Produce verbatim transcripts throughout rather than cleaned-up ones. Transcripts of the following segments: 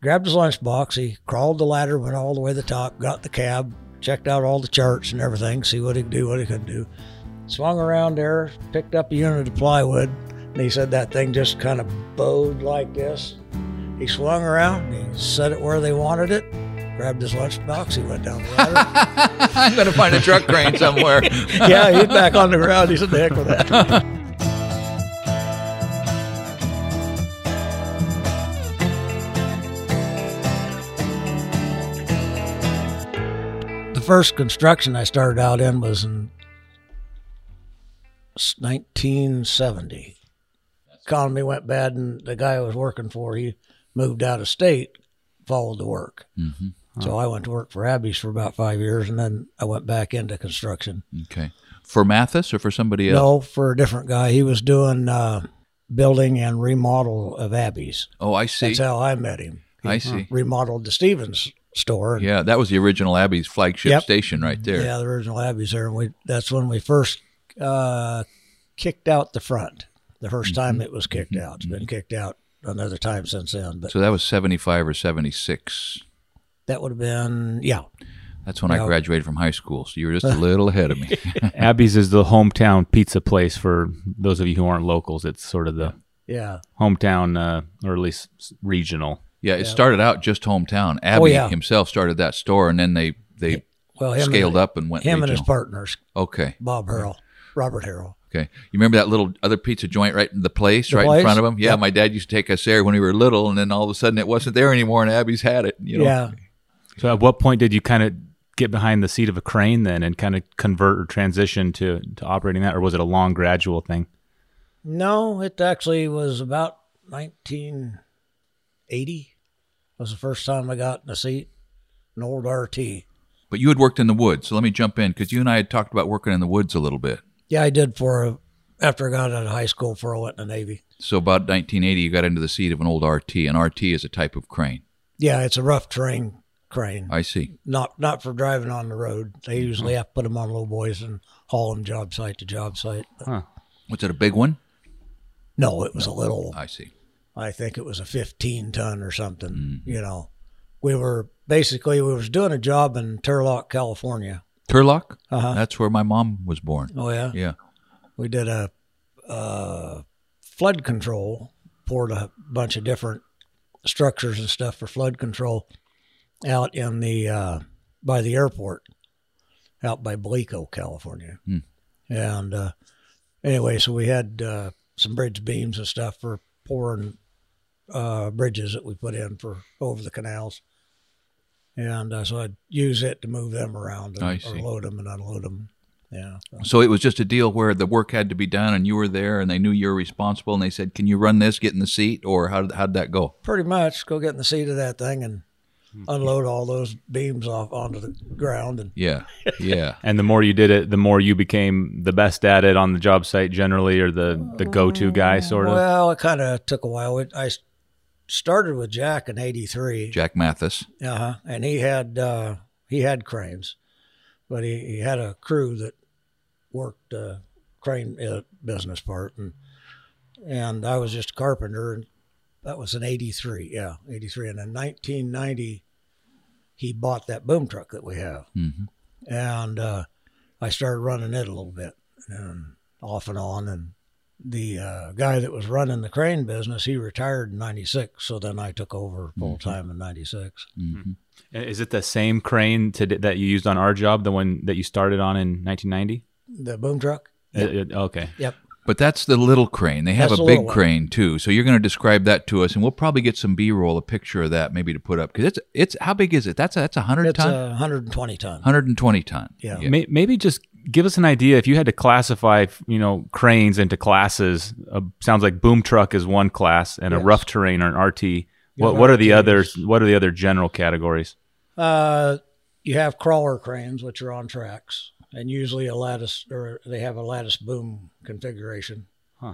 grabbed his lunchbox. He crawled the ladder, went all the way to the top, got the cab, checked out all the charts and everything, see what he could do, what he couldn't do. Swung around there, picked up a unit of plywood, and he said that thing just kind of bowed like this. He swung around, and he set it where they wanted it, grabbed his lunchbox, he went down the ladder. I'm going to find a truck crane somewhere. Yeah, he's back on the ground. He said, the heck with that. The first construction I started out in was in nineteen seventy. Economy went bad, and the guy I was working for, he moved out of state, followed the work. Mm-hmm. So I went to work for Abby's for about five years, and then I went back into construction. Okay. For Mathis or for somebody else? No, for a different guy. He was doing uh, building and remodel of Abby's. Oh, I see. That's how I met him. He I see. remodeled the Stevens store. Yeah, that was the original Abbey's flagship Yep. station right there. Yeah, the original Abby's there. And we, that's when we first uh, kicked out the front. The first time it was kicked out. It's been kicked out another time since then. But So that was seventy-five or seventy-six. that would have been, yeah. That's when Yeah. I graduated from high school, so you were just a little ahead of me. Abby's is the hometown pizza place for those of you who aren't locals. It's sort of the Yeah. hometown, uh, or at least regional. Yeah, it started out just hometown. Abby Oh, yeah. himself started that store, and then they, they Well, him scaled and, up and went Him regional. and his partners, Okay, Bob Harrell, Robert Harrell. okay. You remember that little other pizza joint right in the place, The right place? in front of him? Yeah, Yep. my dad used to take us there when we were little, and then all of a sudden it wasn't there anymore, and Abby's had it. You know? Yeah. So at what point did you kind of get behind the seat of a crane then and kind of convert or transition to, to operating that, or was it a long gradual thing? No, it actually was about nineteen eighty. Was the first time I got in a seat, an old R T. But you had worked in the woods, so let me jump in, because you and I had talked about working in the woods a little bit. Yeah, I did for a, after I got out of high school before I went in the Navy. So about nineteen eighty, you got into the seat of an old R T. An R T is a type of crane. Yeah, it's a rough terrain crane. I see. Not not for driving on the road. They usually have to put them on low boys and haul them job site to job site. But Huh. Was it a big one? no, it was a little. I see. I think it was a fifteen ton or something. Mm-hmm. You know, we were basically we was doing a job in Turlock, California. Turlock? Uh-huh. That's where my mom was born. Oh yeah, Yeah. we did a, uh flood control. Poured a bunch of different structures and stuff for flood control out in the uh, by the airport, out by Belico, California. Hmm. And uh, anyway, so we had uh, some bridge beams and stuff for pouring uh, bridges that we put in for over the canals. And uh, so I'd use it to move them around I and, see. or load them and unload them. Yeah. So, So it was just a deal where the work had to be done and you were there and they knew you were responsible and they said, can you run this, get in the seat, or how did, how'd that go? pretty much go get in the seat of that thing and unload all those beams off onto the ground. And Yeah. Yeah. And the more you did it, the more you became the best at it on the job site generally, or the, the go-to guy sort of? Well, it kind of took a while. It, I started with Jack in eighty-three. Jack Mathis. Uh-huh. And he had uh, he had cranes, but he, he had a crew that worked uh, crane uh, business part, and and I was just a carpenter, and that was in eighty-three. Yeah, eighty-three. And in nineteen ninety, he bought that boom truck that we have, Mhm. and uh, I started running it a little bit, and off and on, and the uh, guy that was running the crane business, he retired in ninety-six, so then I took over full time in ninety-six. Mhm. Is it the same crane to, that you used on our job, the one that you started on in nineteen ninety? The boom truck? It- it- okay. Yep. But that's the little crane. They have That's a the big little one. crane too. So you're going to describe that to us, and we'll probably get some B-roll, a picture of that, maybe to put up, because it's it's how big is it? That's a, that's a hundred It's ton, a one hundred twenty ton. hundred and twenty ton. Yeah. May- Maybe just give us an idea, if you had to classify, you know, cranes into classes. Uh, sounds like boom truck is one class, and a Yes. rough terrain or an R T. Yeah, What what are the R Ts. others? What are the other general categories? Uh, you have crawler cranes, which are on tracks, and usually a lattice, or they have a lattice boom configuration. Huh.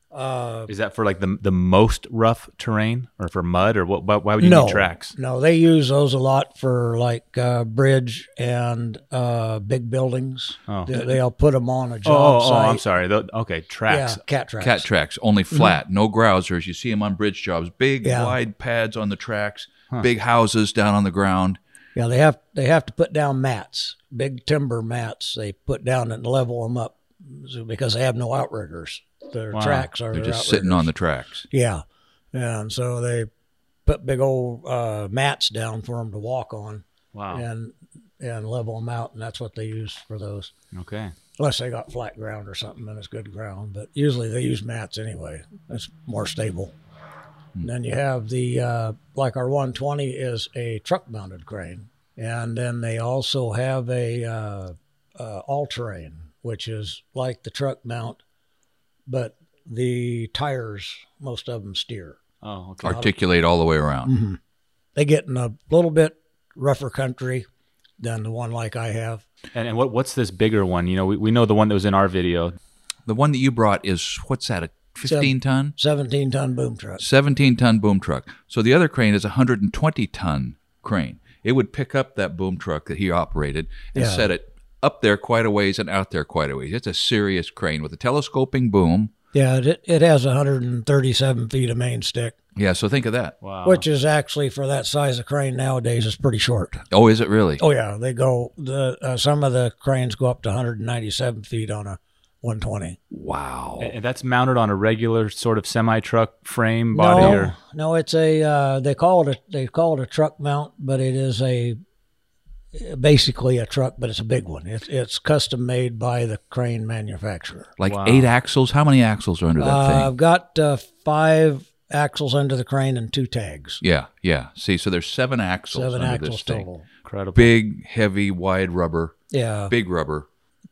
Uh, Is that for like the the most rough terrain, or for mud, or what? Why why would you no, need tracks? no, they use those a lot for like uh, bridge and uh, big buildings. Oh. They, they'll put them on a Oh, job oh, site. oh, I'm sorry. Tho- okay, Yeah, tracks. cat tracks. Cat tracks, only flat, no grousers. You see them on bridge jobs, big Yeah. wide pads on the tracks, big houses down on the ground. Yeah, they have they have to put down mats, big timber mats. They put down and level them up because they have no outriggers. Their Wow. tracks are They're their just sitting on the outriggers. tracks. Yeah, and so they put big old uh, mats down for them to walk on Wow. and and level them out, and that's what they use for those. Okay. Unless they got flat ground or something, and it's good ground. But usually they use mats anyway. It's more stable. And then you have the, uh, like our one twenty is a truck-mounted crane. And then they also have a uh, uh, all-terrain, which is like the truck mount, but the tires, most of them steer. Oh, okay. Articulate all the way around. Mm-hmm. They get in a little bit rougher country than the one like I have. And, and what what's this bigger one? You know, we, we know the one that was in our video. The one that you brought is, what's that, a fifteen ton? seventeen-ton boom truck. seventeen ton boom truck. So the other crane is a one hundred twenty ton crane. It would pick up that boom truck that he operated and Yeah. set it up there quite a ways and out there quite a ways. It's a serious crane with a telescoping boom. Yeah, it, it has one hundred thirty-seven feet of main stick, Yeah, so think of that. Wow. which is actually for that size of crane nowadays is pretty short. Oh, is it really? Oh yeah, they go the uh, some of the cranes go up to one hundred ninety-seven feet on a one twenty. Wow. And that's mounted on a regular sort of semi truck frame body, no, or no, it's a uh, they call it a they call it a truck mount, but it is a basically a truck, but it's a big one. It's it's custom made by the crane manufacturer. Like Wow. eight axles? How many axles are under that Uh, thing? I've got uh, five axles under the crane and two tags. Yeah, yeah. See, so there's seven axles Seven under axles this thing. total. incredible. Big, heavy, wide rubber. Yeah. Big rubber.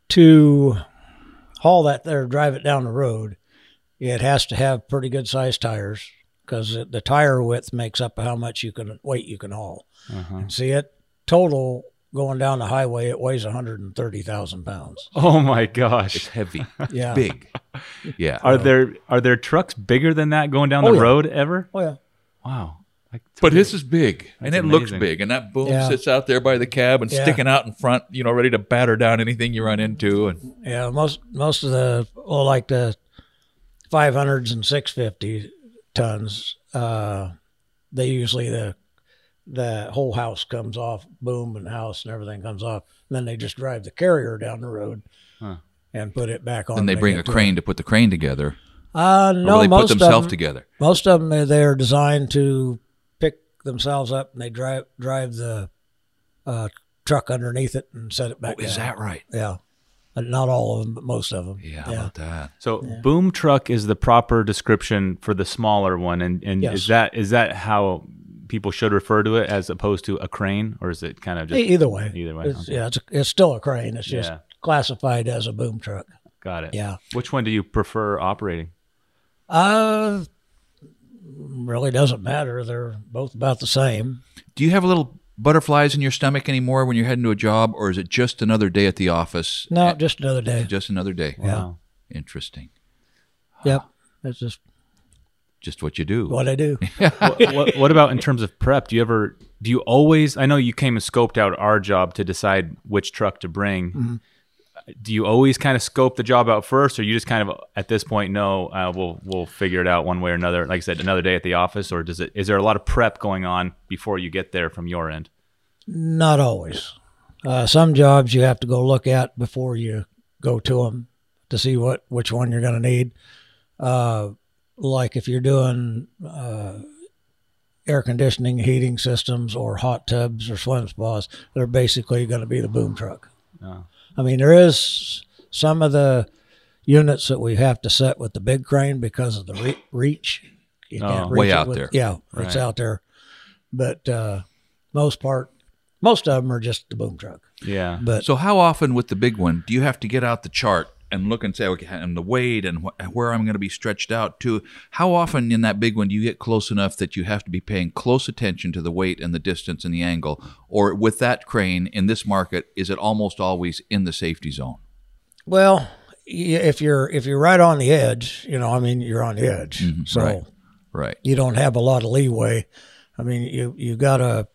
To haul that there, drive it down the road, it has to have pretty good sized tires because the tire width makes up how much you can weight you can haul. Uh-huh. And see it total going down the highway, it weighs one hundred thirty thousand pounds. Oh my It's gosh. heavy. Yeah. Big. Yeah. Are there are there trucks bigger than that going down Oh, the yeah. road ever? Oh yeah. Wow. Like, But this is big, and That's it looks amazing. big, and that boom Yeah. sits out there by the cab and Yeah. sticking out in front, you know, ready to batter down anything you run into. And Yeah, most most of the well, like the five hundreds and six fifty tons, uh, they usually the the whole house comes off, boom and house and everything comes off. And then they just drive the carrier down the road Huh. and put it back on. then they when bring a get to crane it. to put the crane together, Uh, or no, will they put most of themselves them, together. most of them they're designed to pick themselves up and they drive drive the uh, truck underneath it and set it back. Oh, is down. that right? Yeah, Uh, not all of them, but most of them. Yeah, how about that? So boom truck is the proper description for the smaller one, and, and Yes. is that is that how people should refer to it as opposed to a crane, or is it kind of just E- Either way. Either way, It's, okay. Yeah, it's, a, it's still a crane. It's just Yeah. classified as a boom truck. got it? Yeah. Which one do you prefer operating? Uh, really doesn't matter. They're both about the same. Do you have a little butterflies in your stomach anymore when you're heading to a job, or is it just another day at the office? No, just another day. Just another day. Wow. Interesting. Yep. That's just Just what you do. what I do. what, what, what about in terms of prep? Do you ever, do you always, I know you came and scoped out our job to decide which truck to bring. Mm-hmm. Do you always kind of scope the job out first, or you just kind of at this point, no, uh, we'll, we'll figure it out one way or another? Like I said, another day at the office, or does it, is there a lot of prep going on before you get there from your end? Not always. Uh, some jobs you have to go look at before you go to them to see what which one you're going to need. Uh, like if you're doing uh, air conditioning, heating systems, or hot tubs or swim spas, they're basically going to be the boom truck. Oh. I mean, there is some of the units that we have to set with the big crane because of the re- reach. You Oh, can't way reach it out with- there. Yeah, Right. it's out there. But uh, most part, most of them are just the boom truck. Yeah. But So how often with the big one do you have to get out the chart and look and say, okay, and the weight and wh- where I'm going to be stretched out to? How often in that big one do you get close enough that you have to be paying close attention to the weight and the distance and the angle? Or with that crane in this market, is it almost always in the safety zone? well, y- if you're if you're right on the edge, you know, I mean, you're on the edge, Mhm, so right. Right. you don't have a lot of leeway. I mean, you you gotta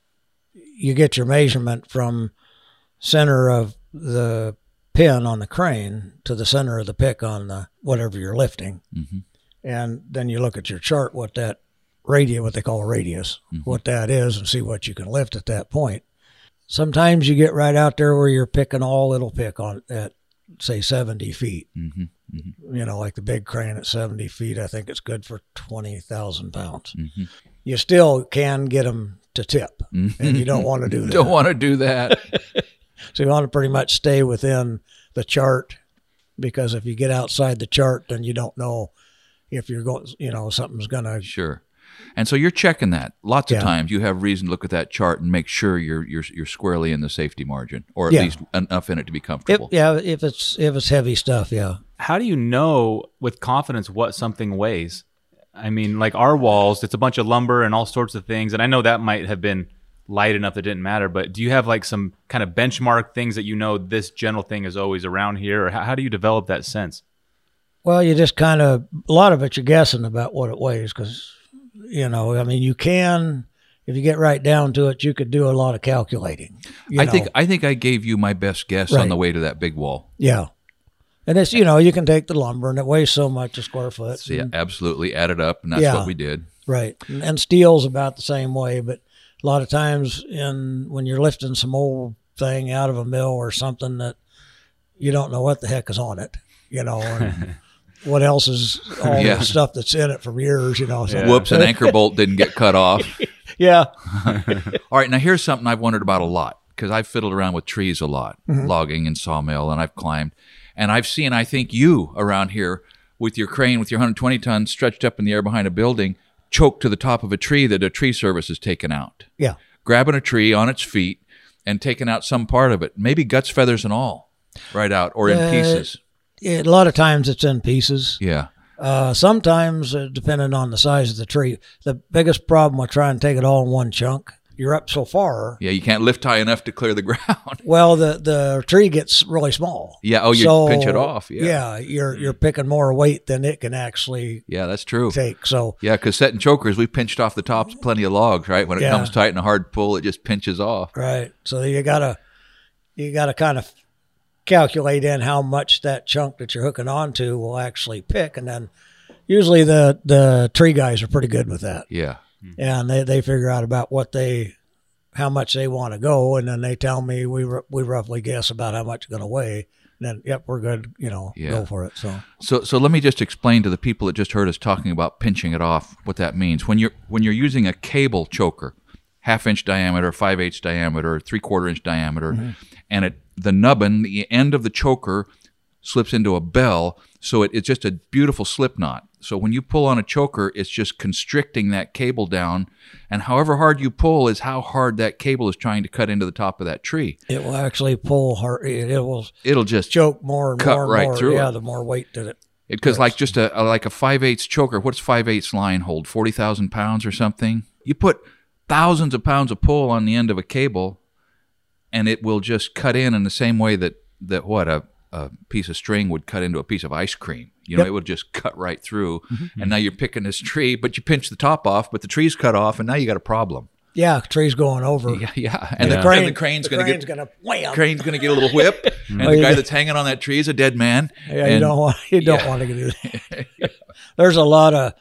you get your measurement from center of the pin on the crane to the center of the pick on the whatever you're lifting, Mm-hmm. and then you look at your chart what that radius, what they call a radius, Mhm. what that is, and see what you can lift at that point. Sometimes you get right out there where you're picking all it'll pick on at say seventy feet. Mm-hmm. Mm-hmm. You know, like the big crane at seventy feet, I think it's good for twenty thousand pounds. Mm-hmm. You still can get them to tip, and you don't want to do that. Don't want to do that. So you want to pretty much stay within the chart, because if you get outside the chart, then you don't know if you're going, you know, something's going to. Sure. And so you're checking that. Lots of Yeah. times you have reason to look at that chart and make sure you're you're you're squarely in the safety margin, or at Yeah. least enough in it to be If, comfortable. yeah, if it's if it's heavy stuff, yeah. How do you know with confidence what something weighs? I mean, like our walls, it's a bunch of lumber and all sorts of things. And I know that might have been light enough that it didn't matter, but do you have like some kind of benchmark things that you know this general thing is always around here? Or how, how do you develop that sense? Well, you just kind of, a lot of it you're guessing about what it weighs, because, you know, I mean, you can, if you get right down to it, you could do a lot of calculating. you I know. think I think I gave you my best guess Right. on the way to that big wall. Yeah. And it's, you know, you can take the lumber and it weighs so much a square foot. So yeah, and- absolutely add it up, and that's Yeah. what we did. Right. And, and steel's about the same way, but a lot of times in when you're lifting some old thing out of a mill or something that you don't know what the heck is on it, you know, and what else is all Yeah. the stuff that's in it from years, you know. So, Yeah. Whoops, an anchor bolt didn't get cut off. yeah. All right, now here's something I've wondered about a lot, because I've fiddled around with trees a lot, Mm-hmm. logging and sawmill, and I've climbed. And I've seen, I think, you around here with your crane, with your one hundred twenty tons stretched up in the air behind a building, choked to the top of a tree that a tree service has taken out. Yeah. Grabbing a tree on its feet and taking out some part of it, maybe guts, feathers, and all, right out, or in Uh, pieces. It, a lot of times it's in pieces. Yeah. Uh, sometimes, uh, depending on the size of the tree, the biggest problem with trying to take it all in one chunk, you're up so far. Yeah, you can't lift high enough to clear the ground. Well, the, the tree gets really small. Yeah, oh, you So, pinch it off. Yeah. Yeah, you're you're picking more weight than it can actually Yeah, that's true. take. So Yeah, because setting chokers, we pinched off the tops plenty of logs, right? When it Yeah. comes tight and a hard pull, it just pinches off. right, so you gotta you gotta kind of calculate in how much that chunk that you're hooking onto will actually pick, and then usually the the tree guys are pretty good with that, Yeah. and they they figure out about what they how much they want to go, and then they tell me we r- we roughly guess about how much it's going to weigh. And then yep, we're good. You know, Yeah. go for it. So So, so let me just explain to the people that just heard us talking about pinching it off what that means. When you're when you're using a cable choker, half inch diameter, five eighths diameter, three quarter inch diameter, Mm-hmm. and it the nubbin, the end of the choker, slips into a bell, so it, it's just a beautiful slip knot. So when you pull on a choker, it's just constricting that cable down, and however hard you pull is how hard that cable is trying to cut into the top of that tree. it will actually pull hard. It, it will It'll just choke more and Cut more and right more. through yeah, it. the more weight that it. because like just a, a like a five eighths choker, what's five eighths line hold? Forty thousand pounds or something. You put thousands of pounds of pull on the end of a cable, and it will just cut in in the same way that that what a, a piece of string would cut into a piece of ice cream. You know, Yep. it would just cut right through. And now you're picking this tree, but you pinch the top off, but the tree's cut off, and now you got a problem. Yeah, tree's going over. Yeah, yeah. And, Yeah. The, Crane, and the crane's the going to crane's get gonna wham. crane's going to get a little whip, and Oh, the you guy get- that's hanging on that tree is a dead man. Yeah, you And- don't want you don't yeah. want to do that. There's a lot of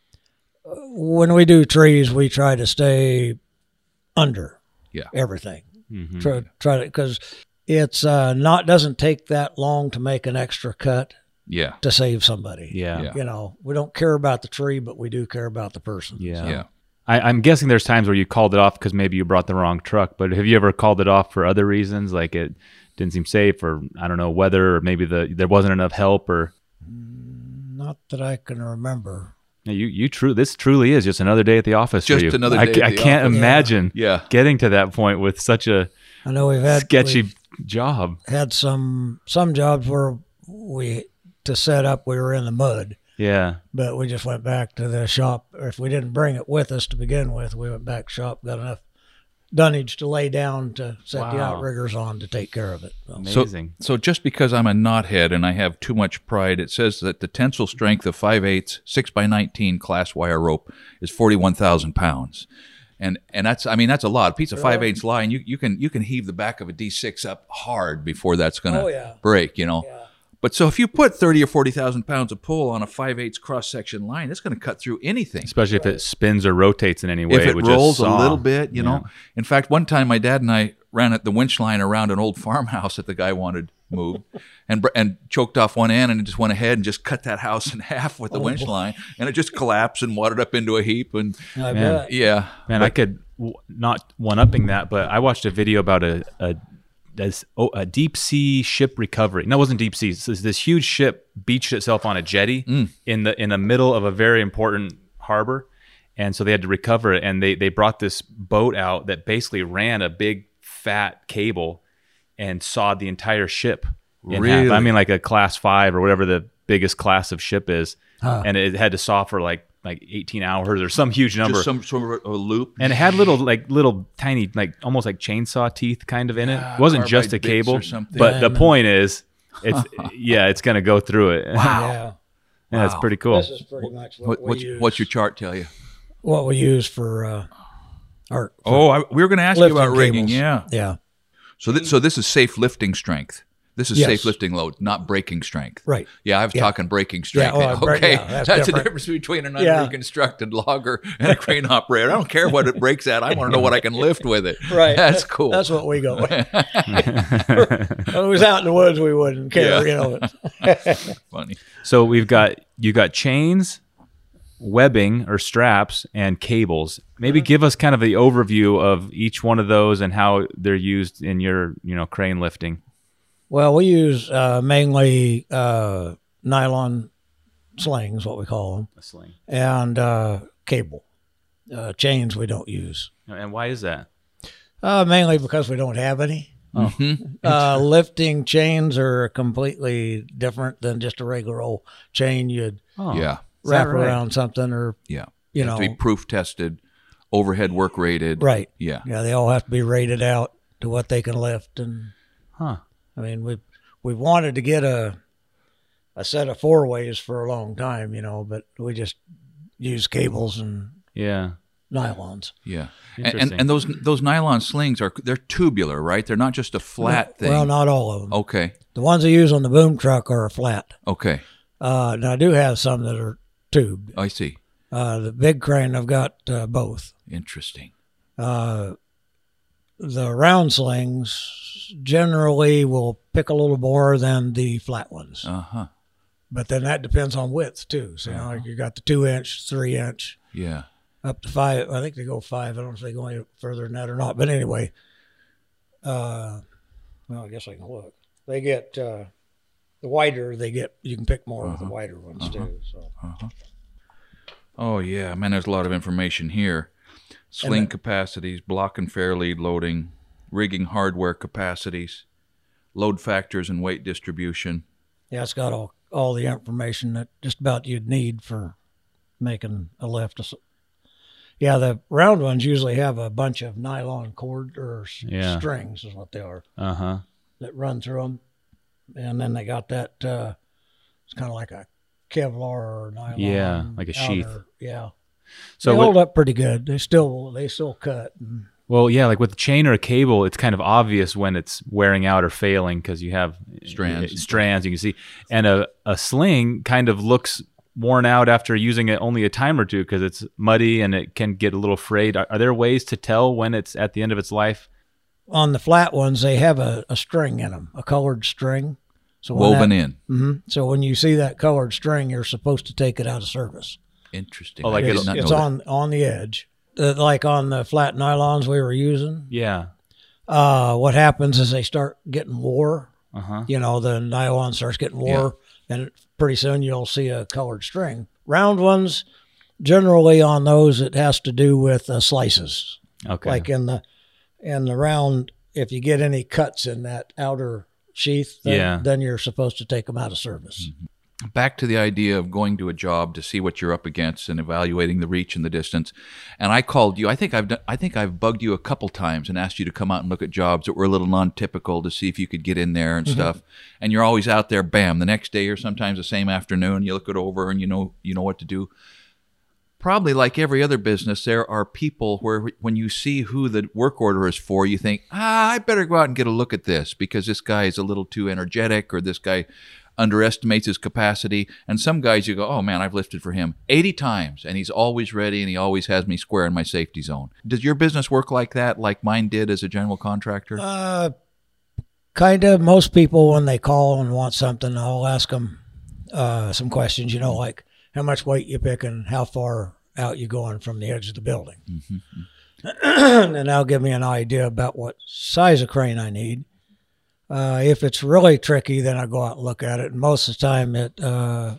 when we do trees, we try to stay under Yeah. everything. Mhm. Try, try to because it's uh, not doesn't take that long to make an extra cut Yeah, to save somebody. Yeah. Yeah. You know, we don't care about the tree, but we do care about the person. Yeah. yeah. I, I'm guessing there's times where you called it off because maybe you brought the wrong truck, but have you ever called it off for other reasons, like it didn't seem safe, or I don't know, weather, or maybe the there wasn't enough help, or Not that I can remember. Yeah, you you true this truly is just another day at the office for Just you. another I, day ca- at I the can't office. imagine Yeah. getting to that point with such a I know we've had sketchy we've job. had some some jobs where we to set up we were in the mud. Yeah. But we just went back to the shop. Or if we didn't bring it with us to begin with, we went back shop, got enough dunnage to lay down to set the Wow. outriggers on to take care of it. So, Amazing. So just because I'm a knothead and I have too much pride, it says that the tensile strength of five eighths, six by nineteen class wire rope is forty-one thousand pounds. And and that's, I mean, that's a lot. A piece of five eighths line, you, you can you can heave the back of a D six up hard before that's going to Oh, yeah. break, you know. Yeah. But so if you put thirty or forty thousand pounds of pull on a five eighths cross-section line, it's going to cut through anything. Especially if it spins or rotates in any way. If it would just rolls a saw. little bit, you Yeah. know. In fact, one time my dad and I ran at the winch line around an old farmhouse that the guy wanted moved, and br- and choked off one end, and it just went ahead and just cut that house in half with the Oh, winch boy. line, and it just collapsed and wadded up into a heap. And I Man. bet. yeah, Man, I could w- not one upping that, but I watched a video about a a, this, oh, a deep sea ship recovery. No, it wasn't deep sea. This, this huge ship beached itself on a jetty Mm. in the in the middle of a very important harbor, and so they had to recover it. And they they brought this boat out that basically ran a big fat cable and sawed the entire ship in half. Really? I mean, like a class five or whatever the biggest class of ship is, Huh. and it had to saw for like like eighteen hours or some huge number. just some sort of a loop. And it had little, like little tiny, like almost like chainsaw teeth kind of in it. It wasn't just a carbide bits cable, or something. but the Yeah. point is, it's yeah, it's gonna go through it. Yeah. Yeah, it's Wow. pretty cool. This is pretty much what, What, we what's, use. what's your chart tell you? what we use for uh, our Oh, I, we were going to ask you lifting about rigging. cables. Yeah. Yeah. So this, so this is safe lifting strength. This is Yes. safe lifting load, not braking strength. Right. Yeah, I was Yeah. talking braking strength. oh, bra- okay, yeah, that's that's, the different. difference between an Yeah. unreconstructed logger and a crane operator. I don't care what it breaks at. I want to know what I can lift with it. Right. That's cool. That's what we go with. When it was out in the woods, we wouldn't care, Yeah. you know. Funny. So we've got you got chains, webbing or straps, and cables. Maybe give us kind of the overview of each one of those and how they're used in your you know crane lifting. Well, we use uh, mainly uh, nylon slings, what we call them, A sling. and uh, cable. Uh, chains we don't use. And why is that? Uh, mainly because we don't have any. Mhm. Uh, lifting chains are completely different than just a regular old chain you'd Oh, Yeah. is that wrap right? around something or, Yeah. you Have know. to be proof tested, overhead work rated. Right. Yeah. Yeah, they all have to be rated out to what they can lift. And Huh. I mean, we we wanted to get a a set of four ways for a long time, you know, but we just use cables and Yeah. nylons. Yeah. And, and Interesting. and those those nylon slings are they're tubular, right? They're not just a flat thing. Well, not all of them. Okay. The ones I use on the boom truck are flat. Okay. Uh, now I do have some that are tubed. I see. Uh, the big crane, I've got uh, both. Interesting. Uh, the round slings generally will pick a little more than the flat ones, Uh huh. but then that depends on width too. So you know, you got the two inch, three inch, Yeah. up to five. I think they go five. I don't know if they go any further than that or not. But anyway, uh, well, I guess I can look. They get uh, the wider they get, you can pick more of the wider ones too. So Oh yeah, man. There's a lot of information here. Sling And the- capacities, block and fair lead loading, rigging hardware capacities, load factors and weight distribution. yeah, it's got all all the information that just about you'd need for making a lift. Yeah, the round ones usually have a bunch of nylon cord or s- Yeah. strings, is what they are, Uh huh. that that run through them, and then they got that. Uh, it's kind of like a Kevlar or nylon. Yeah, like a sheath. outer- Yeah, So they with- hold up pretty good. They still they still cut. And, well, yeah, like with a chain or a cable, it's kind of obvious when it's wearing out or failing because you have Strands. uh, strands you can see, and a a sling kind of looks worn out after using it only a time or two because it's muddy and it can get a little frayed. Are, are there ways to tell when it's at the end of its life? on the flat ones, they have a, a string in them, a colored string. So when Woven that- in. Mhm. So when you see that colored string, you're supposed to take it out of service. Interesting. Oh, like I did It's, not it's know that. on on the edge, Uh, like on the flat nylons we were using. Yeah. Uh, what happens is they start getting wore. Uh huh. You know, the nylon starts getting wore, and pretty soon you'll see a colored string. Round ones, generally on those, it has to do with uh, slices. Okay. Like in the in the round, if you get any cuts in that outer sheath, then, Yeah. then you're supposed to take them out of service. back to the idea of going to a job to see what you're up against and evaluating the reach and the distance. And I called you. I think I've done, I think I've bugged you a couple times and asked you to come out and look at jobs that were a little non-typical to see if you could get in there and mm-hmm. stuff. And you're always out there, bam, the next day or sometimes the same afternoon. You look it over and you know you know what to do. Probably like every other business, there are people where when you see who the work order is for, you think, ah, I better go out and get a look at this because this guy is a little too energetic or this guy underestimates his capacity. And some guys you go, oh man, I've lifted for him eighty times and he's always ready and he always has me square in my safety zone. Does your business work like that, like mine did as a general contractor? Uh, kind of. Most people, when they call and want something, I'll ask them uh, some questions, you know, like how much weight you picking, how far out you going from the edge of the building. Mm-hmm. And that'll give me an idea about what size of crane I need. Uh, if it's really tricky, then I go out and look at it. And most of the time, it uh,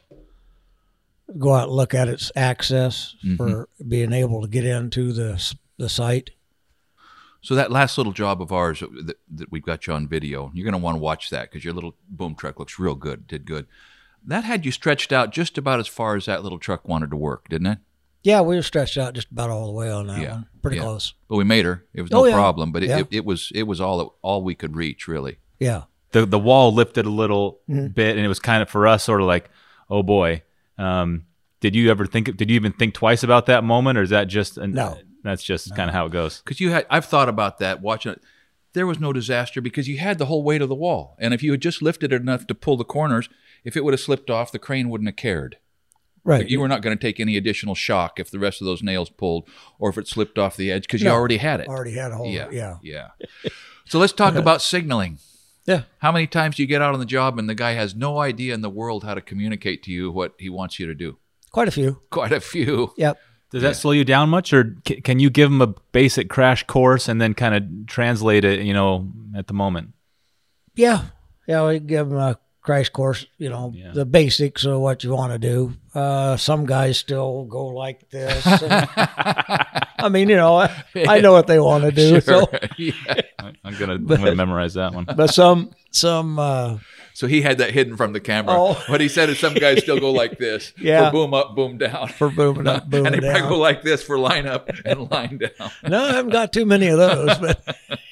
go out and look at its access mm-hmm. for being able to get into the the site. So that last little job of ours that, that we've got you on video, you're going to want to watch that because your little boom truck looks real good, did good. That had you stretched out just about as far as that little truck wanted to work, didn't it? Yeah, we were stretched out just about all the way on that yeah. one. Pretty yeah. close. But we made her. It was no oh, yeah. problem. But it, yeah. it, it was it was all all we could reach, really. Yeah. The the wall lifted a little mm-hmm. bit, and it was kind of for us sort of like, oh boy. Um, did you ever think? Did you even think twice about that moment, or is that just an, no? That's just no. kind of how it goes. Because you had, I've thought about that watching it. There was no disaster because you had the whole weight of the wall, and if you had just lifted it enough to pull the corners, if it would have slipped off, the crane wouldn't have cared. Right. You were not going to take any additional shock if the rest of those nails pulled or if it slipped off the edge because no, you already had it. Already had a whole. Yeah. Yeah. Yeah. So let's talk about signaling. Yeah. How many times do you get out on the job and the guy has no idea in the world how to communicate to you what he wants you to do? Quite a few. Quite a few. Yep. Does that yeah. slow you down much, or c- can you give them a basic crash course and then kind of translate it, you know, at the moment? Yeah. Yeah, we give them a crash course, you know, yeah. the basics of what you want to do. Uh, some guys still go like this. And, I mean, you know, I, I know what they want to do. Sure. So yeah. I'm gonna I'm gonna memorize that one. But some some. Uh, so he had that hidden from the camera. Oh. What he said is some guys still go like this yeah. for boom up, boom down. For booming up, booming down. And they probably go like this for line up and line down. No, I haven't got too many of those. But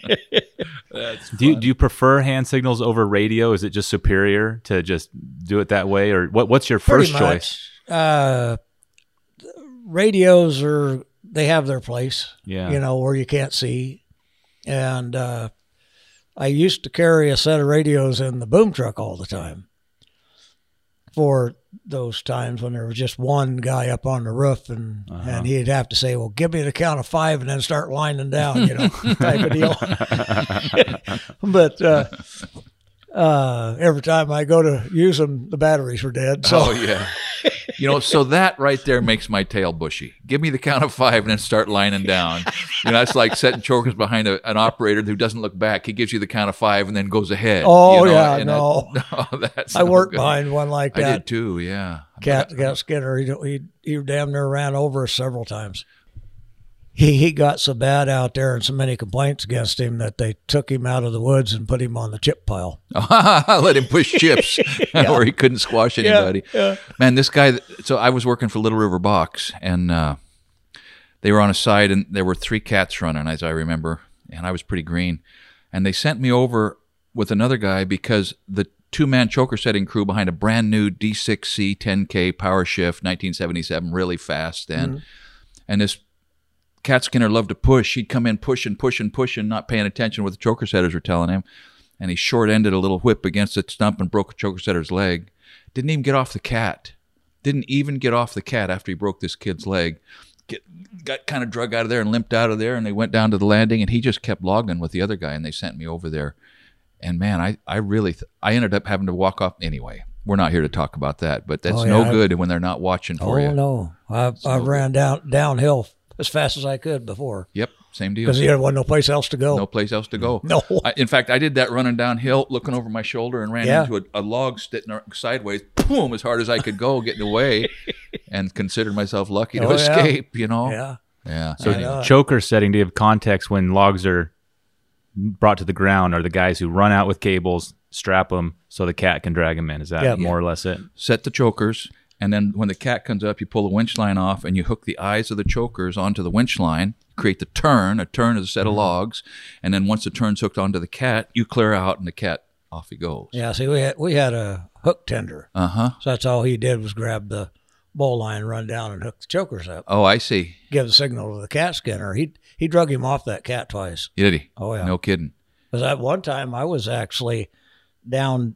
That's do you do you prefer hand signals over radio? Is it just superior to just do it that way, or what? What's your first Pretty choice? Much. Uh, radios are they have their place. Yeah, you know, where you can't see, and uh, I used to carry a set of radios in the boom truck all the time. For those times when there was just one guy up on the roof and, uh-huh. and he'd have to say, well, give me the count of five and then start lining down, you know, type of deal. But uh, uh, every time I go to use them, the batteries were dead. So. Oh, yeah. You know, so that right there makes my tail bushy. Give me the count of five and then start lining down. You know, that's like setting chokers behind a, an operator who doesn't look back. He gives you the count of five and then goes ahead. Oh, you know? yeah, and no. That, no that's I no worked good. behind one like that. I did too, yeah. Cat, Cat Skinner, he, he, he damn near ran over us several times. He he got so bad out there and so many complaints against him that they took him out of the woods and put him on the chip pile. Let him push chips yeah. where he couldn't squash anybody. Yeah, yeah. Man, this guy, so I was working for Little River Box, and uh, they were on a side, and there were three cats running, as I remember, and I was pretty green. And they sent me over with another guy because the two-man choker setting crew behind a brand new D six C ten K Power Shift, nineteen seventy-seven, really fast then. Mm-hmm. And this Cat Skinner loved to push. He'd come in pushing, pushing, pushing, not paying attention to what the choker setters were telling him. And he short-ended a little whip against the stump and broke a choker setter's leg. Didn't even get off the cat. Didn't even get off the cat after he broke this kid's leg. Get, got kind of drug out of there and limped out of there, and they went down to the landing, and he just kept logging with the other guy, and they sent me over there. And, man, I, I really th- – I ended up having to walk off anyway. We're not here to talk about that, but that's oh, yeah. no good when they're not watching for oh, you. Oh, no. I've, so I've ran down downhill as fast as I could before. Yep, same deal. Because there wasn't no place else to go. No place else to go. No. I, in fact, I did that running downhill, looking over my shoulder, and ran yeah. into a, a log sitting sideways, boom, as hard as I could go, getting away, and considered myself lucky to oh, escape, yeah. you know? Yeah. Yeah. So anyway. choker setting, to give context, when logs are brought to the ground, are the guys who run out with cables, strap them so the cat can drag them in. Is that Yeah. more or less it? Set the chokers, and then when the cat comes up, you pull the winch line off, and you hook the eyes of the chokers onto the winch line, create the turn. A turn is a set of logs, and then once the turn's hooked onto the cat, you clear out, and the cat, off he goes. Yeah, see, we had, we had a hook tender. Uh-huh. So that's all he did was grab the bowl line, run down, and hook the chokers up. Oh, I see. Give the signal to the cat skinner. He he drug him off that cat twice. Did he? Oh, yeah. No kidding. Because at one time I was actually down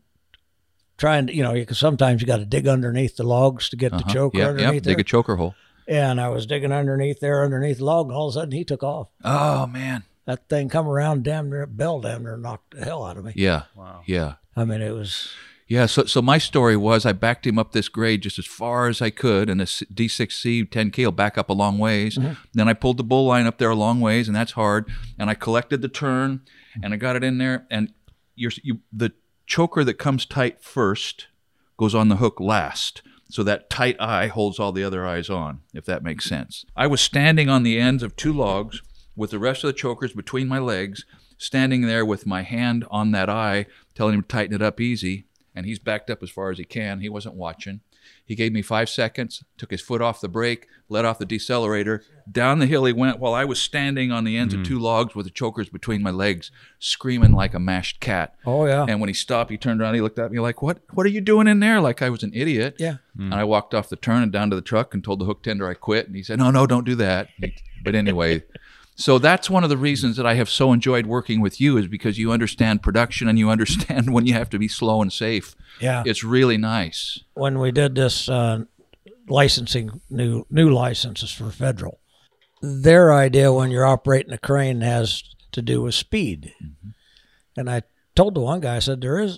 trying to, you know, because sometimes you got to dig underneath the logs to get the Uh-huh. choker Yep, underneath yep. there. Dig a choker hole. And I was digging underneath there, underneath the log, and all of a sudden he took off. Oh, man. That thing come around, damn near, bell damn near knocked the hell out of me. Yeah. Wow. Yeah. I mean, it was, Yeah, so so my story was I backed him up this grade just as far as I could, and a D six C ten K will back up a long ways. Mm-hmm. Then I pulled the bull line up there a long ways, and that's hard. And I collected the turn, and I got it in there. And you're, you the choker that comes tight first goes on the hook last. So that tight eye holds all the other eyes on, if that makes sense. I was standing on the ends of two logs with the rest of the chokers between my legs, standing there with my hand on that eye, telling him to tighten it up easy. And he's backed up as far as he can. He wasn't watching. He gave me five seconds, took his foot off the brake, let off the decelerator. Down the hill he went while I was standing on the ends Mm-hmm. of two logs with the chokers between my legs, screaming like a mashed cat. oh, yeah. And when he stopped, he turned around, he looked at me like, what What are you doing in there? Like I was an idiot. Yeah. And I walked off the turn and down to the truck and told the hook tender I quit. And he said, no, no, don't do that. But anyway, so that's one of the reasons that I have so enjoyed working with you is because you understand production and you understand when you have to be slow and safe. Yeah. It's really nice. When we did this uh, licensing, new new licenses for federal, their idea when you're operating a crane has to do with speed. Mm-hmm. And I told the one guy, I said, there is,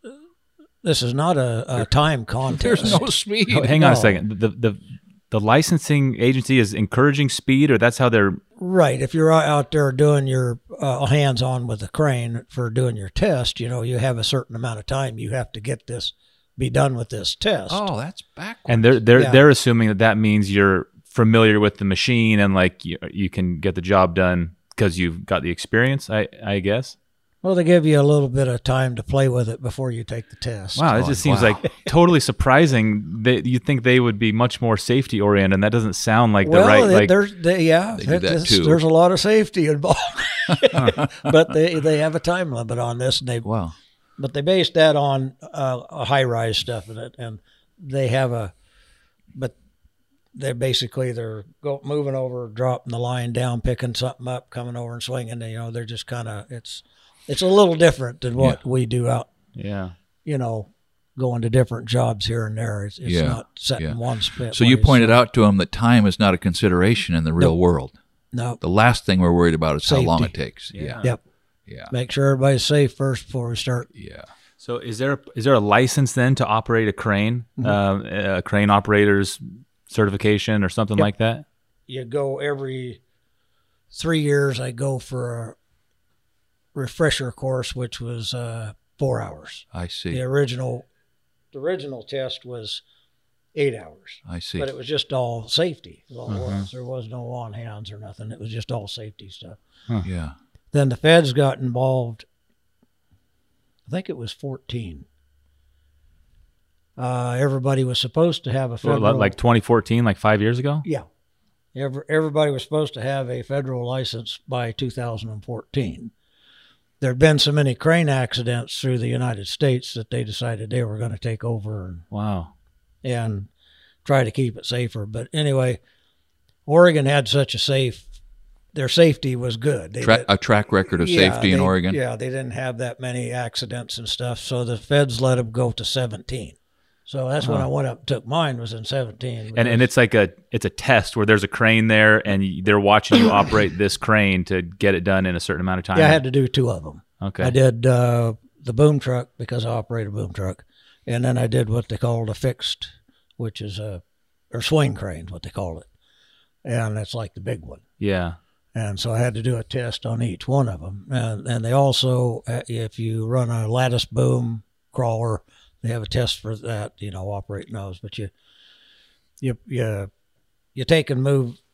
this is not a, a time contest. There's no speed. Oh, hang on a No. second. The, the the licensing agency is encouraging speed, or that's how they're. Right. If you're out there doing your uh, hands-on with the crane for doing your test, you know, you have a certain amount of time you have to get this, be done with this test. Oh, that's backwards. And they're they're Yeah. they're assuming that that means you're familiar with the machine and like you, you can get the job done because you've got the experience. I I guess. Well, they give you a little bit of time to play with it before you take the test. Wow, it Oh, just seems wow. like totally surprising. That you think they would be much more safety oriented, and that doesn't sound like Well, the right. they, Like, there's, they, yeah, They do that it's- too. there's a lot of safety involved. But they, they have a time limit on this, and they Wow. but they based that on uh, a high-rise stuff in it, and they have a, but they're basically they're go, moving over, dropping the line down, picking something up, coming over and swinging. You know, they're just kind of it's it's a little different than what we do out. yeah. You know, going to different jobs here and there. It's, it's Yeah, not set yeah. in one spot. So you pointed out to him that time is not a consideration in the real Nope. world. No. The last thing we're worried about is how long it Safety. takes. Yeah. Yep. Yeah. Make sure everybody's safe first before we start. Yeah. So is there is there a license then to operate a crane, Mm-hmm. uh, a crane operator's certification or something like that? You go every three years. I go for a refresher course, which was uh, four hours. I see. The original, the original test was eight hours, I see. but it was just all safety. It was all Mhm. was. There was no on hands or nothing. It was just all safety stuff. Yeah. Then the feds got involved. I think it was fourteen. Uh, everybody was supposed to have a Well, federal, like twenty fourteen, like five years ago. yeah. Every, everybody was supposed to have a federal license by two thousand fourteen. There'd been so many crane accidents through the United States that they decided they were going to take over and, Wow. and try to keep it safer. But anyway, Oregon had such a safe, their safety was good. They Tra- did- a track record of Yeah, safety in they- Oregon. Yeah, they didn't have that many accidents and stuff, so the feds let them go to seventeen. So that's when I went up and took mine, was in seventeen. And and it's like a it's a test where there's a crane there and y- they're watching you operate this crane to get it done in a certain amount of time. yeah, I had to do two of them. Okay. I did uh, the boom truck because I operate a boom truck, and then I did what they called a fixed, which is a or swing crane, what they call it, and that's like the big one. Yeah. And so I had to do a test on each one of them. And, and they also, uh, if you run a lattice boom crawler, they have a test for that, you know, operating those. But you, you, you, you take and move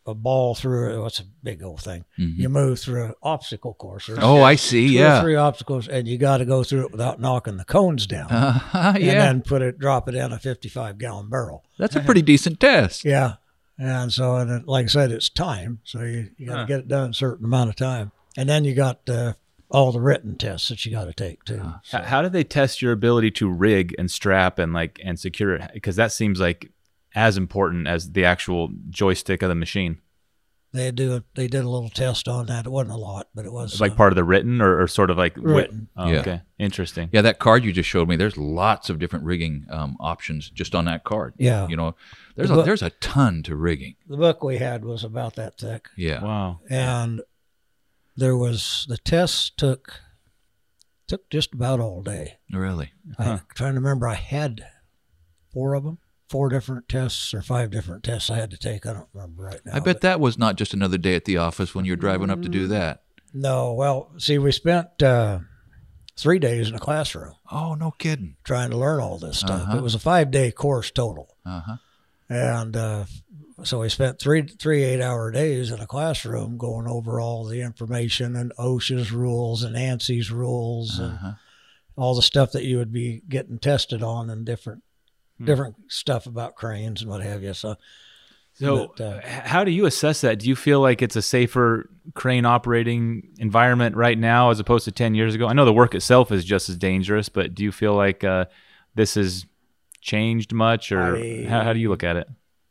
a ball through it. What's a big old thing? Mm-hmm. You move through an obstacle course. There's Oh, I see. two Yeah. or three obstacles, and you got to go through it without knocking the cones down. Uh, And yeah. then put it, drop it in a fifty-five gallon barrel. That's a pretty decent test. Yeah. And so, and it, like I said, it's time. So you, you got to Huh. get it done in a certain amount of time. And then you got uh, all the written tests that you got to take too. So H- How do they test your ability to rig and strap and like and secure it? Because that seems like as important as the actual joystick of the machine. they do it. They did a little test on that. It wasn't a lot, but it was Like uh, part of the written or, or sort of like wit- Written. Oh, Yeah. Okay, interesting. Yeah, that card you just showed me, there's lots of different rigging um, options just on that card. Yeah. You know, there's The a, book- there's a ton to rigging. the book we had was about that thick, Yeah. Wow. and there was the tests took took just about all day. Really. Huh. I'm trying to remember. I had four of them, four different tests or five different tests I had to take. I don't remember right now. I bet that was not just another day at the office when you're driving up to do that. No, well, see, we spent uh, three days in a classroom Oh, no kidding. trying to learn all this stuff. Uh-huh. It was a five-day course total, Uh-huh. and uh, so we spent three three eight-hour days in a classroom going over all the information and OSHA's rules and ANSI's rules Uh-huh. and all the stuff that you would be getting tested on and different Hmm. different stuff about cranes and what have you. So So, But, uh, h- how do you assess that? Do you feel like it's a safer crane operating environment right now as opposed to ten years ago? I know the work itself is just as dangerous, but do you feel like uh, this has changed much, or I- how, how do you look at it?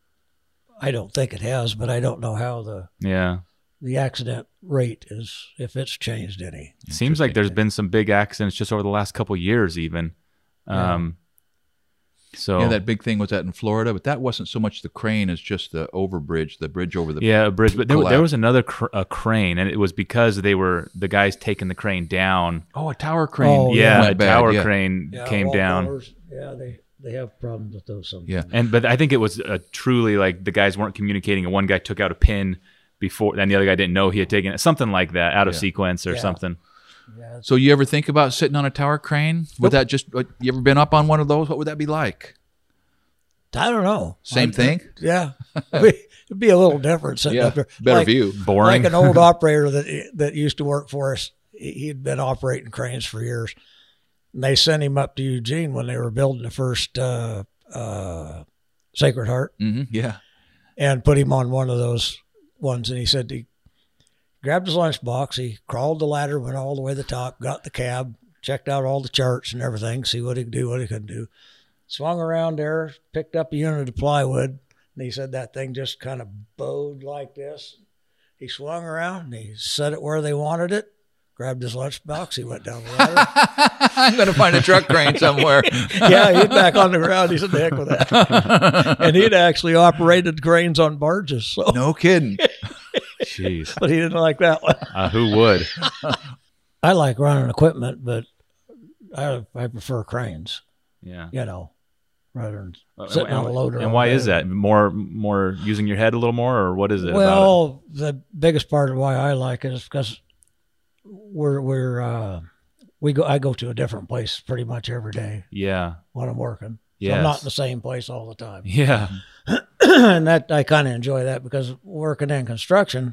I don't think it has, but I don't know how the Yeah. the accident rate is, if it's changed any. It seems like there's been some big accidents just over the last couple of years, even. Yeah. Um, so Yeah, that big thing was that in Florida, but that wasn't so much the crane as just the overbridge, the bridge over the. yeah, a bridge. But there, collapse. there was another cr- a crane, and it was because they were the guys taking the crane down. Oh, a tower crane. Oh, Yeah, went a bad, tower yeah. crane came down. wallflowers, Yeah, they they have problems with those sometimes. Yeah. And but I think it was uh, truly like the guys weren't communicating, and one guy took out a pin before, and the other guy didn't know he had taken it, something like that, out of Yeah. sequence or Yeah. something. Yeah, So you ever think about sitting on a tower crane? Would that just? uh, You ever been up on one of those? What would that be like? I don't know. Same I- thing? Yeah, it'd be a little different sitting Yeah, up there. better like, view. Boring. Like an old operator that that used to work for us. he- He'd been operating cranes for years. And they sent him up to Eugene when they were building the first uh, uh, Sacred Heart, hmm Yeah. and put him on one of those ones. And he said he grabbed his lunchbox, he crawled the ladder, went all the way to the top, got the cab, checked out all the charts and everything, see what he could do, what he couldn't do. Swung around there, picked up a unit of plywood, and he said that thing just kind of bowed like this. He swung around and he set it where they wanted it, grabbed his lunchbox, he went down the ladder. I'm going to find a truck crane somewhere. Yeah, he'd back on the ground. He said, the heck with that. And he'd actually operated cranes on barges, so No kidding. Jeez, but he didn't like that one. uh, who would? I like running equipment, but I I prefer cranes, Yeah. you know, rather than Uh, sitting on a loader. And all why day. is that? More, more using your head a little more, or what is it? about Well, the biggest part of why I like it is because we're we're uh, we go. I go to a different place pretty much every day it? Yeah. when I'm working. So I'm not Yes. in the same place all the time, Yeah. and that I kind of enjoy that because working in construction,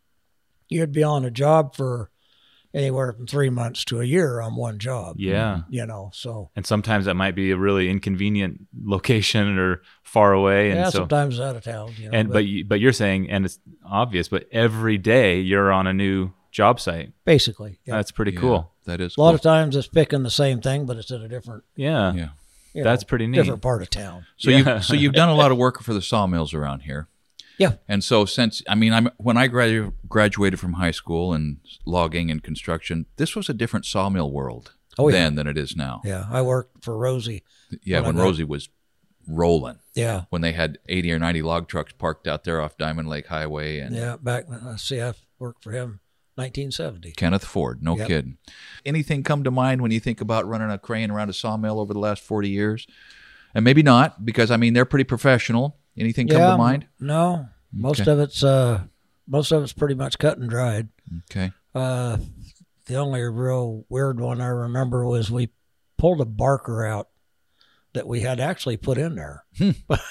you'd be on a job for anywhere from three months to a year on one job. Yeah. You know, so And sometimes that might be a really inconvenient location or far away, and yeah, so. sometimes out of town. You know, And but you, but you're saying, and it's obvious, but every day you're on a new job site. basically, yeah. That's pretty Yeah, cool. That is a lot cool. of times it's picking the same thing, but it's in a different, Yeah. Yeah. you That's know, pretty neat. different part of town. So Yeah. you so you've done a lot of work for the sawmills around here. Yeah. And so since I mean I'm when I gradu- graduated from high school and logging and construction, this was a different sawmill world Oh, yeah. then than it is now. Yeah, I worked for Rosie. Yeah, When I when got- Rosie was rolling, Yeah, when they had eighty or ninety log trucks parked out there off Diamond Lake Highway and yeah. Back uh, see, I worked for him, nineteen seventy. Kenneth Ford, no Yep. kidding. Anything come to mind when you think about running a crane around a sawmill over the last forty years? And maybe not, because I mean they're pretty professional. Anything come Yeah, to mind? no. Most Okay. of it's uh, most of it's pretty much cut and dried. Okay. Uh, the only real weird one I remember was we pulled a barker out that we had actually put in there. Hmm.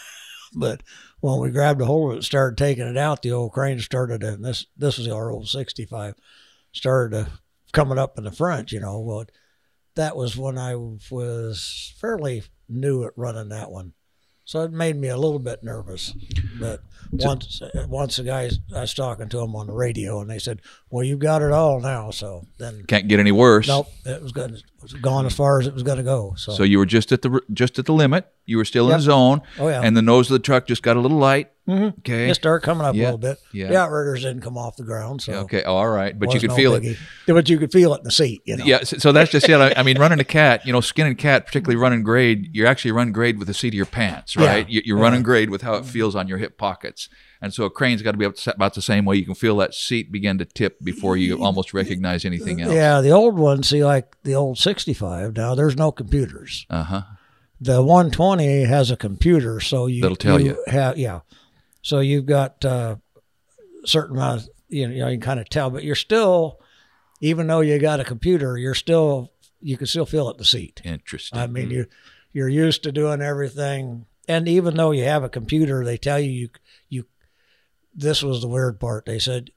But when we grabbed a hold of it and started taking it out, the old crane started to, and this, this was our old sixty-five, started to coming up in the front, you know. Well, that was when I was fairly new at running that one. So it made me a little bit nervous. But once once the guys, I was talking to them on the radio, and they said, well, you got it all now. So then. Can't get any worse. Nope, it was good. It was gone as far as it was going to go. So. So you were just at the just at the limit. You were still Yep. in the zone. Oh, yeah. And the nose of the truck just got a little light. Mm-hmm. Okay. It started coming up Yeah. a little bit. Yeah. The outriggers didn't come off the ground. So. Okay. All right. But you was could no feel it. biggie. But you could feel it in the seat, you know. Yeah, so, so that's just it. I, I mean, running a cat, you know, skinning cat, particularly running grade, you're actually running grade with the seat of your pants, right? Yeah. You, you're Yeah. running grade with how it feels on your hip pockets. And so a crane's got to be about the same way. You can feel that seat begin to tip before you almost recognize anything else. Yeah, the old one, see, like the old sixty-five, now there's no computers. Uh-huh. The one twenty has a computer, so you That'll tell you. have, yeah. So you've got uh, a certain amount of, you know, you can kind of tell, but you're still, even though you got a computer, you're still, you can still feel it in the seat. Interesting. I mean, you, you're used to doing everything. And even though you have a computer, they tell you, you, you, this was the weird part. They said,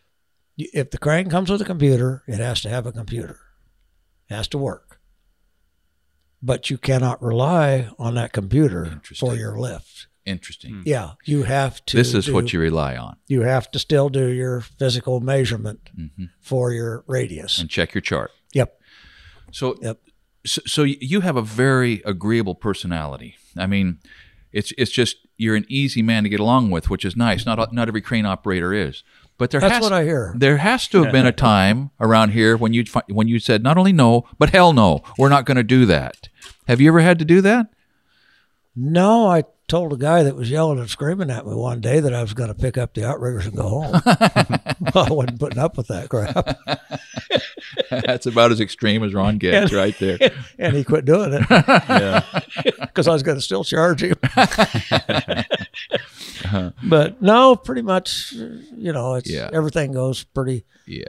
if the crane comes with a computer, it has to have a computer. It has to work. But you cannot rely on that computer Interesting. for your lift. Interesting. Yeah, you have to. This is do, what you rely on. You have to still do your physical measurement Mm-hmm. for your radius. And check your chart. Yep. So, Yep. so, so you have a very agreeable personality. I mean, it's it's just you're an easy man to get along with, which is nice. Not not every crane operator is, but there That's has what I hear. there has to have been a time around here when you when you said not only no, but hell no, we're not going to do that. Have you ever had to do that? No, I told a guy that was yelling and screaming at me one day that I was going to pick up the outriggers and go home. I wasn't putting up with that crap. That's about as extreme as Ron gets, right there. And he quit doing it Yeah. because I was going to still charge him. But no, pretty much, you know, it's Yeah. everything goes pretty Yeah,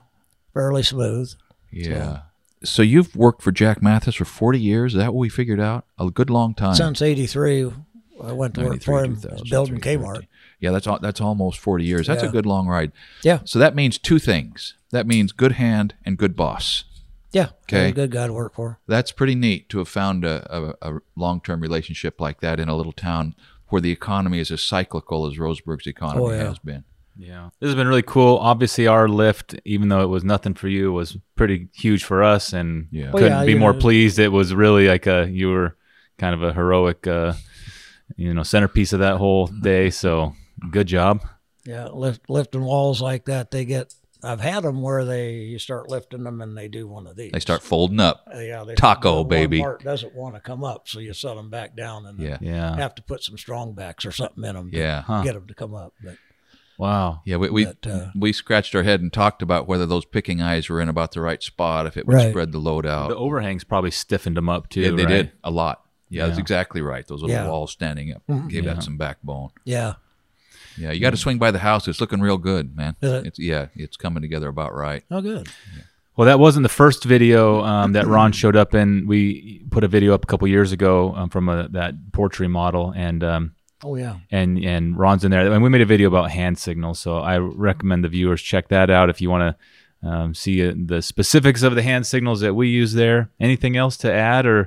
fairly smooth. yeah. So you've worked for Jack Mathis for forty years. Is that what we figured out? A good long time. Since eighty-three, I went to work ninety-three, for him two thousand, building three, Kmart. fifty. Yeah, that's al- that's almost forty years. That's a Yeah. good long ride. Yeah, So that means two things. That means good hand and good boss. yeah. Okay. He's a good guy to work for. That's pretty neat to have found a, a, a long-term relationship like that in a little town where the economy is as cyclical as Roseburg's economy Oh, yeah. has been. Yeah. This has been really cool. Obviously, our lift, even though it was nothing for you, was pretty huge for us, and Yeah. Well, couldn't yeah, be you more know- pleased. It was really like a you were kind of a heroic, uh, you know, centerpiece of that whole day. So good job. Yeah, lift, lifting walls like that, they get. I've had them where they you start lifting them and they do one of these. They start folding up. Uh, yeah, they, Taco, one baby. part doesn't want to come up, so you set them back down and Yeah. Yeah. have to put some strong backs or something in them. Yeah. Huh. to get them to come up. But Wow. Yeah, we we, But, uh, we scratched our head and talked about whether those picking eyes were in about the right spot, if it would Right. spread the load out. The overhangs probably stiffened them up too. Yeah, they right? did a lot. Yeah, that's Yeah. exactly right. Those little Yeah. walls standing up gave Yeah. that some backbone. yeah, Yeah, you got to swing by the house. It's looking real good, man. Is it? It's yeah, it's coming together about right. oh good. Well, that wasn't the first video um, that Ron showed up in. We put a video up a couple years ago um, from a, that porch remodel, and um, Oh yeah, and and Ron's in there. And we made a video about hand signals, so I recommend the viewers check that out if you want to um, see uh, the specifics of the hand signals that we use there. Anything else to add, or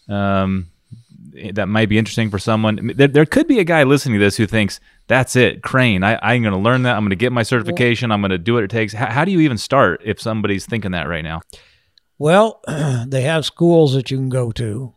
um, that might be interesting for someone? There, there could be a guy listening to this who thinks that's it, crane. I, I'm going to learn that. I'm going to get my certification. I'm going to do what it takes. How, how do you even start if somebody's thinking that right now? well, they have schools that you can go to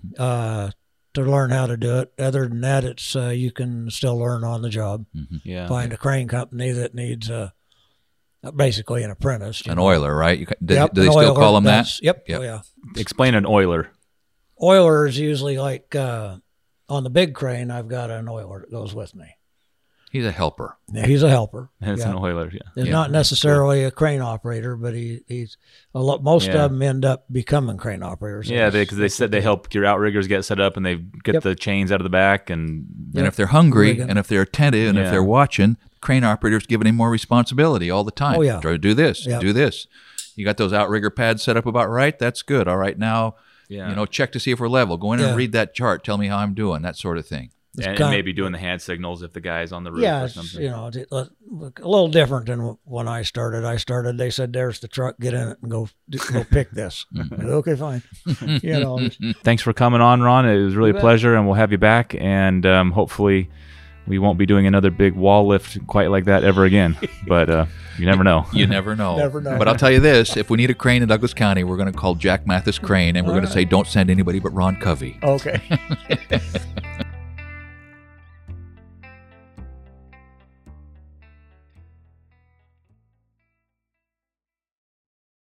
uh, to learn how to do it. Other than that, it's uh, you can still learn on the job. Yeah. Find a crane company that needs uh, basically an apprentice. you An know. oiler, right? You, ca- do, Yep, do they an still oiler, call them that? that's- Yep. Yep. Oh, yeah. Explain an oiler. Oiler is usually like uh, on the big crane. I've got an oiler that goes with me. He's a helper. Yeah, he's a helper. That's Yeah. an oiler. Yeah. He's Yeah. not necessarily a crane operator, but he, he's a lot. Most Yeah. of them end up becoming crane operators. Yeah, That's- because they, that's said what they help your outriggers get set up, and they get Yep. the chains out of the back, and And if they're hungry, Rigging. and if they're attentive, and if Yeah. they're watching, crane operators giving him more responsibility all the time. Oh, yeah. Try to do this, Yep. do this. You got those outrigger pads set up about right? That's good. All right, now, yeah, you know, check to see if we're level. Go in Yeah. and read that chart. Tell me how I'm doing. That sort of thing. It's and, kind- and maybe doing the hand signals if the guy's on the roof Yeah, or it's, something. you know, it's a a little different than when I started. I started, they said, "There's the truck, get in it and go go pick this." I said, okay, fine. You know, Thanks for coming on, Ron. It was really You a bet. pleasure, and we'll have you back. And um, hopefully, we won't be doing another big wall lift quite like that ever again. But uh, you never know. You never know. Never know. But I'll tell you this: if we need a crane in Douglas County, we're going to call Jack Mathis Crane, and we're going to say, "Don't send anybody but Ron Covey." okay.